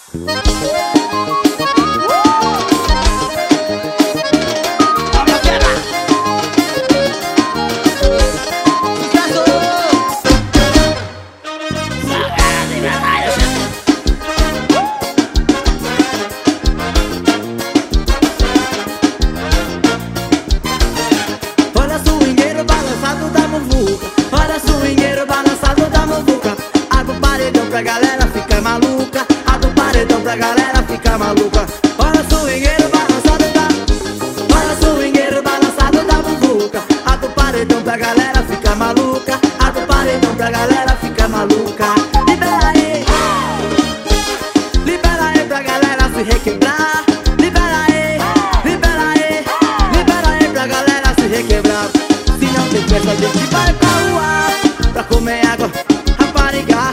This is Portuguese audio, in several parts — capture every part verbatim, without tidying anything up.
Pra galera fica maluca, a do paredão pra galera fica maluca. Olha o swingueiro balançado da, olha o swingueiro balançado da bubuca. A do paredão pra galera fica maluca, a do paredão pra galera fica maluca. Libera aí, libera aí pra galera se requebrar. Libera aí, libera aí, libera aí pra galera se requebrar. Se não tem festa a gente vai pra rua, pra comer água, raparigar.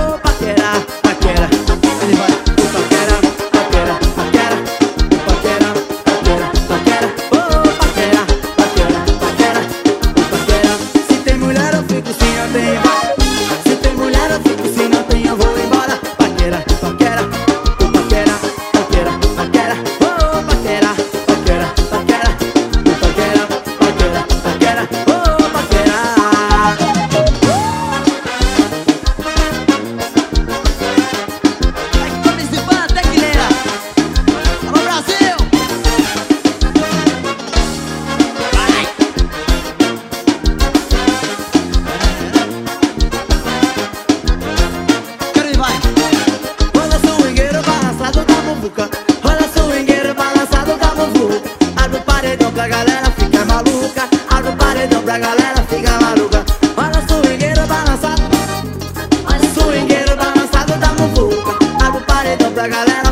Se tem mulher eu fico, se não tem eu vou embora. Paquera, paquera, paquera, paquera, paquera, oh paquera, paquera, paquera, paquera, paquera, paquera, oh paquera. Aqui participando até que leira. Alô Brasil! Vai! Olha o swingueiro balançado da bubuca. A do paredão pra galera fica maluca, a do paredão pra galera fica maluca. Olha o swingueiro balançado, olha o swingueiro balançado da bubuca. A do paredão pra galera